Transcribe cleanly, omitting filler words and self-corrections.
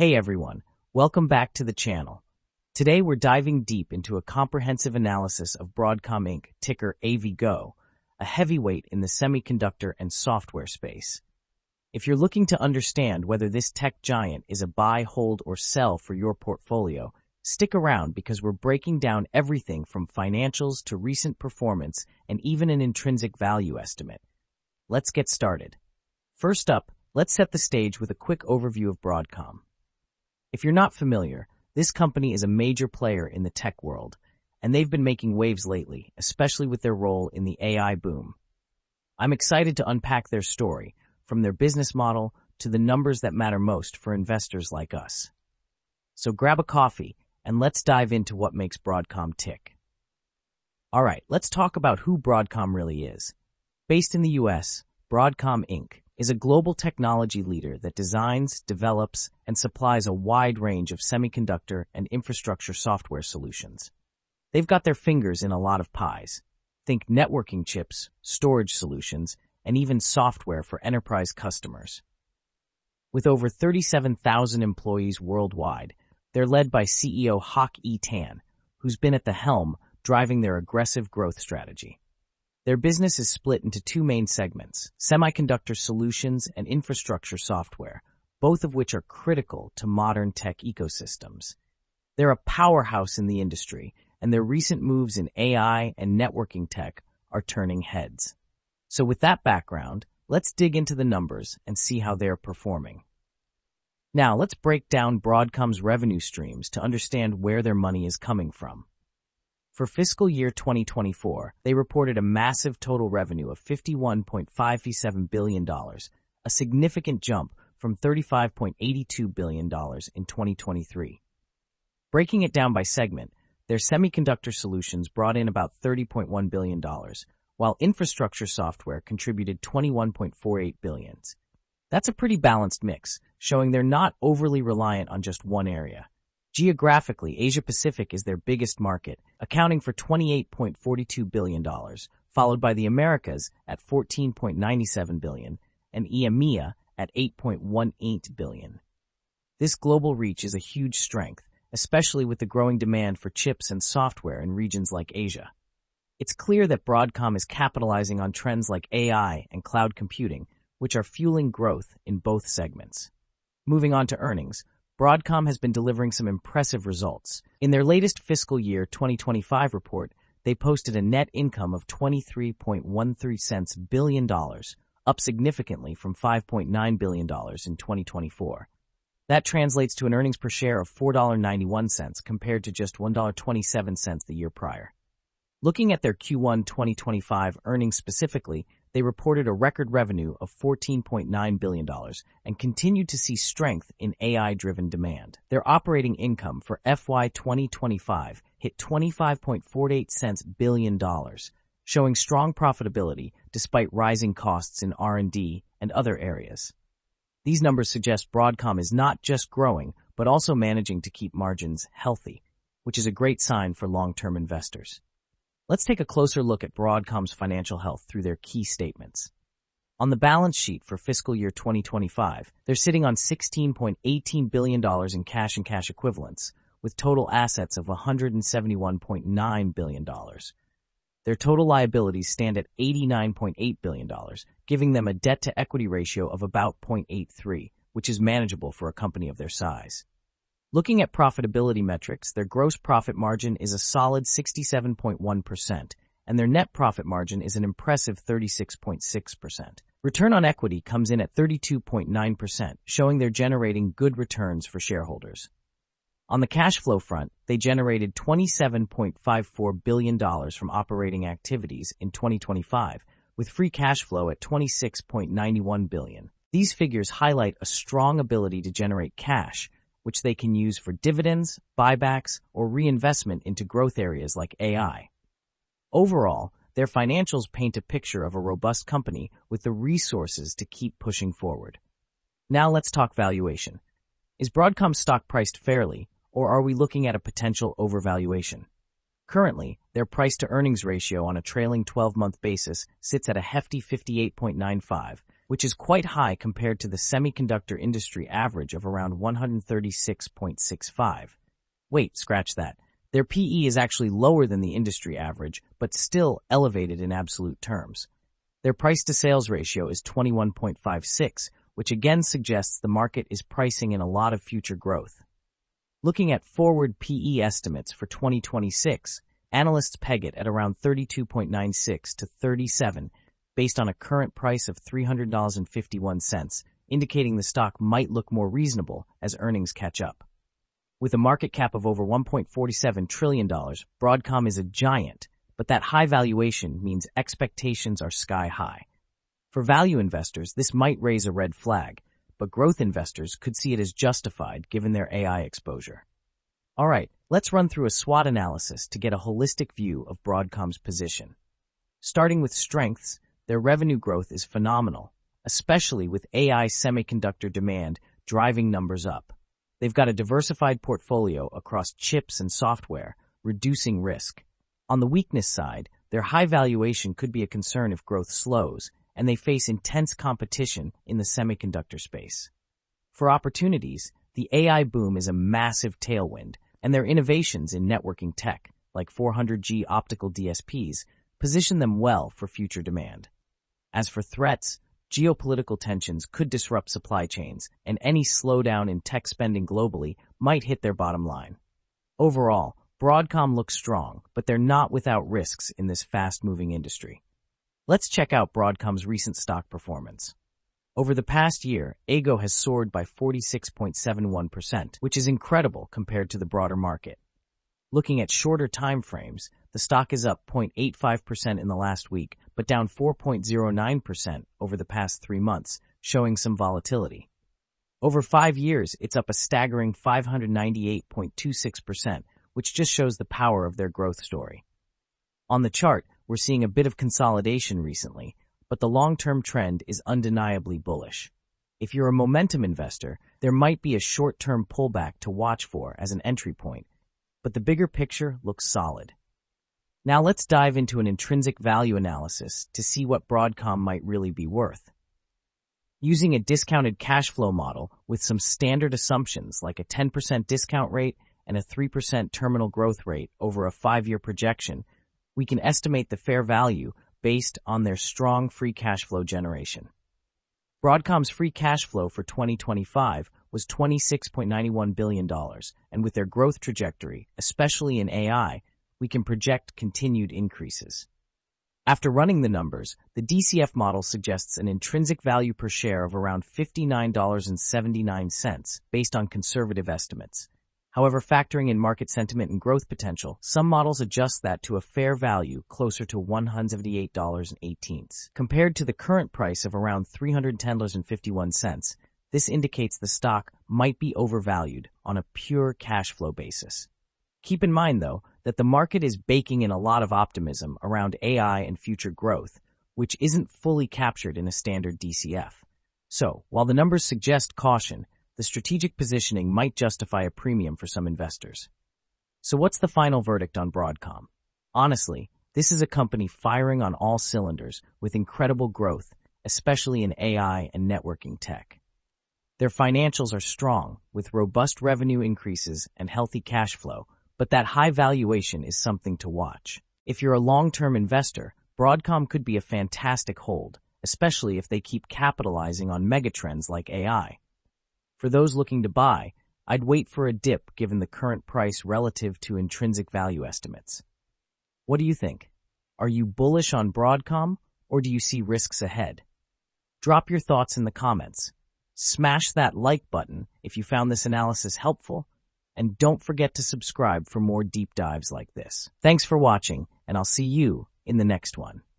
Hey everyone, welcome back to the channel. Today we're diving deep into a comprehensive analysis of Broadcom Inc., ticker AVGO, a heavyweight in the semiconductor and software space. If you're looking to understand whether this tech giant is a buy, hold, or sell for your portfolio, stick around because we're breaking down everything from financials to recent performance and even an intrinsic value estimate. Let's get started. First up, let's set the stage with a quick overview of Broadcom. If you're not familiar, this company is a major player in the tech world, and they've been making waves lately, especially with their role in the AI boom. I'm excited to unpack their story, from their business model to the numbers that matter most for investors like us. So grab a coffee, and let's dive into what makes Broadcom tick. All right, let's talk about who Broadcom really is. Based in the US, Broadcom Inc. is a global technology leader that designs, develops, and supplies a wide range of semiconductor and infrastructure software solutions. They've got their fingers in a lot of pies. Think networking chips, storage solutions, and even software for enterprise customers. With over 37,000 employees worldwide, they're led by CEO Hock E. Tan, who's been at the helm driving their aggressive growth strategy. Their business is split into two main segments, semiconductor solutions and infrastructure software, both of which are critical to modern tech ecosystems. They're a powerhouse in the industry, and their recent moves in AI and networking tech are turning heads. So with that background, let's dig into the numbers and see how they're performing. Now, let's break down Broadcom's revenue streams to understand where their money is coming from. For fiscal year 2024, they reported a massive total revenue of $51.57 billion, a significant jump from $35.82 billion in 2023. Breaking it down by segment, their semiconductor solutions brought in about $30.1 billion, while infrastructure software contributed $21.48 billion. That's a pretty balanced mix, showing they're not overly reliant on just one area. Geographically, Asia-Pacific is their biggest market, accounting for $28.42 billion, followed by the Americas at $14.97 billion and EMEA at $8.18 billion. This global reach is a huge strength, especially with the growing demand for chips and software in regions like Asia. It's clear that Broadcom is capitalizing on trends like AI and cloud computing, which are fueling growth in both segments. Moving on to earnings, Broadcom has been delivering some impressive results. In their latest fiscal year 2025 report, they posted a net income of $23.13 billion, up significantly from $5.9 billion in 2024. That translates to an earnings per share of $4.91 compared to just $1.27 the year prior. Looking at their Q1 2025 earnings specifically, they reported a record revenue of $14.9 billion and continued to see strength in AI-driven demand. Their operating income for FY 2025 hit $25.48 billion, showing strong profitability despite rising costs in R&D and other areas. These numbers suggest Broadcom is not just growing, but also managing to keep margins healthy, which is a great sign for long-term investors. Let's take a closer look at Broadcom's financial health through their key statements. On the balance sheet for fiscal year 2025, they're sitting on $16.18 billion in cash and cash equivalents, with total assets of $171.9 billion. Their total liabilities stand at $89.8 billion, giving them a debt-to-equity ratio of about 0.83, which is manageable for a company of their size. Looking at profitability metrics, their gross profit margin is a solid 67.1%, and their net profit margin is an impressive 36.6%. Return on equity comes in at 32.9%, showing they're generating good returns for shareholders. On the cash flow front, they generated $27.54 billion from operating activities in 2025, with free cash flow at $26.91 billion. These figures highlight a strong ability to generate cash, which they can use for dividends, buybacks, or reinvestment into growth areas like AI. Overall, their financials paint a picture of a robust company with the resources to keep pushing forward. Now let's talk valuation. Is Broadcom's stock priced fairly, or are we looking at a potential overvaluation? Currently, their price-to-earnings ratio on a trailing 12-month basis sits at a hefty 58.95, which is quite high compared to the semiconductor industry average of around 136.65. Wait, scratch that. Their PE is actually lower than the industry average, but still elevated in absolute terms. Their price-to-sales ratio is 21.56, which again suggests the market is pricing in a lot of future growth. Looking at forward PE estimates for 2026, analysts peg it at around 32.96 to 37, based on a current price of $300.51, indicating the stock might look more reasonable as earnings catch up. With a market cap of over $1.47 trillion, Broadcom is a giant, but that high valuation means expectations are sky high. For value investors, this might raise a red flag, but growth investors could see it as justified given their AI exposure. All right, let's run through a SWOT analysis to get a holistic view of Broadcom's position. Starting with strengths, their revenue growth is phenomenal, especially with AI semiconductor demand driving numbers up. They've got a diversified portfolio across chips and software, reducing risk. On the weakness side, their high valuation could be a concern if growth slows, and they face intense competition in the semiconductor space. For opportunities, the AI boom is a massive tailwind, and their innovations in networking tech, like 400G optical DSPs, position them well for future demand. As for threats, geopolitical tensions could disrupt supply chains, and any slowdown in tech spending globally might hit their bottom line. Overall, Broadcom looks strong, but they're not without risks in this fast-moving industry. Let's check out Broadcom's recent stock performance. Over the past year, AGO has soared by 46.71%, which is incredible compared to the broader market. Looking at shorter time frames, the stock is up 0.85% in the last week, but down 4.09% over the past 3 months, showing some volatility. Over 5 years, it's up a staggering 598.26%, which just shows the power of their growth story. On the chart, we're seeing a bit of consolidation recently, but the long-term trend is undeniably bullish. If you're a momentum investor, there might be a short-term pullback to watch for as an entry point, but the bigger picture looks solid. Now let's dive into an intrinsic value analysis to see what Broadcom might really be worth. Using a discounted cash flow model with some standard assumptions like a 10% discount rate and a 3% terminal growth rate over a 5-year projection, we can estimate the fair value based on their strong free cash flow generation. Broadcom's free cash flow for 2025 was $26.91 billion, and with their growth trajectory, especially in AI, we can project continued increases. After running the numbers, the DCF model suggests an intrinsic value per share of around $59.79 based on conservative estimates. However, factoring in market sentiment and growth potential, some models adjust that to a fair value closer to $178.18. Compared to the current price of around $310.51, this indicates the stock might be overvalued on a pure cash flow basis. Keep in mind, though, that the market is baking in a lot of optimism around AI and future growth, which isn't fully captured in a standard DCF. So, while the numbers suggest caution, the strategic positioning might justify a premium for some investors. So what's the final verdict on Broadcom? Honestly, this is a company firing on all cylinders with incredible growth, especially in AI and networking tech. Their financials are strong, with robust revenue increases and healthy cash flow, but that high valuation is something to watch. If you're a long-term investor, Broadcom could be a fantastic hold, especially if they keep capitalizing on megatrends like AI. For those looking to buy, I'd wait for a dip given the current price relative to intrinsic value estimates. What do you think? Are you bullish on Broadcom, or do you see risks ahead? Drop your thoughts in the comments. Smash that like button if you found this analysis helpful, and don't forget to subscribe for more deep dives like this. Thanks for watching, and I'll see you in the next one.